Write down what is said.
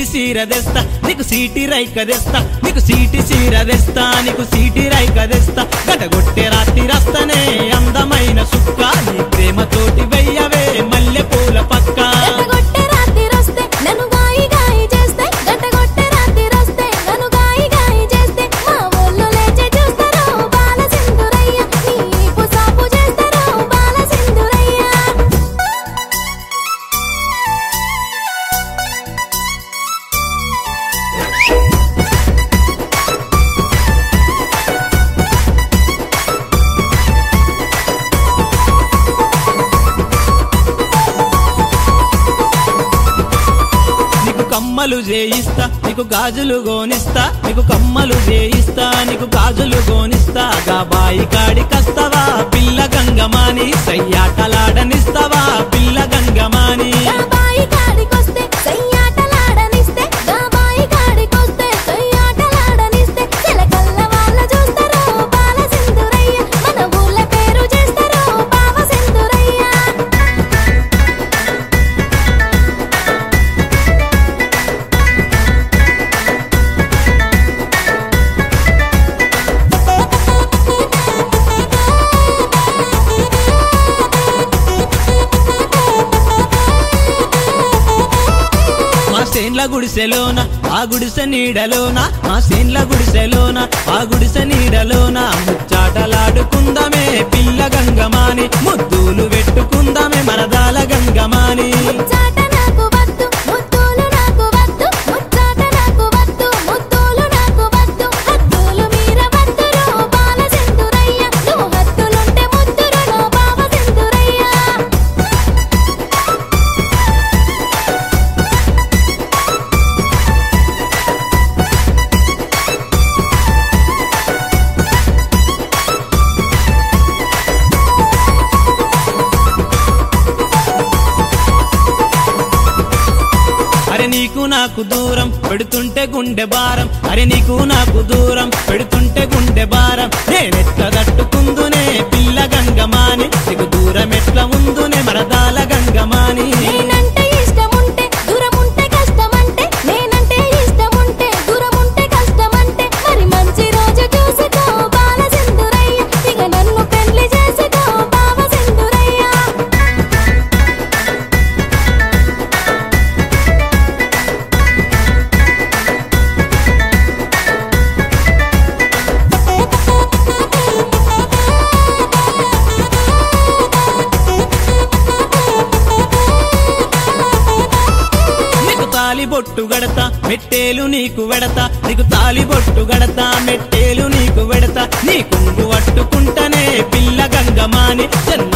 చీర తెస్తా నీకు సీటి రైక తెస్తా నీకు సీటి చీర తెస్తా నీకు సీటి రైక తెస్తా గడగొట్టే రాత్రి రస్తనే అందమైన సుక్క నీ ప్రేమతోటి వెయ్యవే మల్లె పూల పక్క గట్టగొట్టే రాత్రి రస్తే నన్ను గాయి గాయి చేస్తే గట్టగొట్టే రాత్రి రస్తే నన్ను గాయి గాయి చేస్తే మా ఊళ్ళో లేచే చూస్తారో బాల సింధురయ్య నీపు సాపు చేస్తారో బాల సింధురయ్య కమ్మలు చేయిస్తా నీకు గాజులు గోనిస్తా నీకు కమ్మలు చేయిస్తా నీకు గాజులు గోనిస్తా గాబాయి కాడికస్తవా పిల్ల గంగమాని సయ్యాటలాడనిస్తవా పిల్ల గంగమాని గాబాయి కాడికొస్తే సయ్యాటలాడనిస్తే గాబాయి కాడికొస్తే సయ్యాటలాడనిస్తే చిలకల్ల వాళ్ళ చూస్తారో బాల సింధురయ్య మన ఊళ్ళ పేరు చేస్తారో బావ సింధురయ్య మా సేన్ల గుడిసెలోన ఆ గుడిసె నీడలోన మా సేన్ల గుడిసెలోన ఆ గుడిసె నీడలోన ముచ్చాటలాడుకుందామే పిల్ల గంగమాని ముద్దులు పెట్టుకుందామే మరదాల గంగమాని ముచ్చాట నాకు వద్దు ముద్దులు నాకు వద్దు ముచ్చాట నాకు వద్దు ముద్దులు నాకు వద్దు హద్దులు మీర వద్దురో బాల సింధురయ్య నువ్వు హద్దులుంటే ముద్దురు నా బావ సింధురయ్య అరే నీకు నాకు దూరం పెడుతుంటే గుండె భారం అరే నీకు నాకు దూరం పెడుతుంటే గుండె భారం నేనెట్లా తట్టుకుందునే పిల్ల గంగమాని నీకు దూరం ఎట్లా ఉందునే మరదాల గంగమాని నేనంటే ఇష్టముంటే దూరముంటే కష్టమంటే నేనంటే ఇష్టముంటే దూరముంటే కష్టమంటే మరి మంచి రోజు చూసుకో బాల సింధురయ్య ఇక నన్ను పెళ్లి చేసుకో బావ సింధురయ్య నీకు తాలి బొట్టు గడతా మెట్టేలు నీకు వెడతా నీకు తాలి బొట్టు గడతా మెట్టేలు నీకు వెడతా నీ కొంగు పట్టుకుంటనే పిల్ల గంగమాని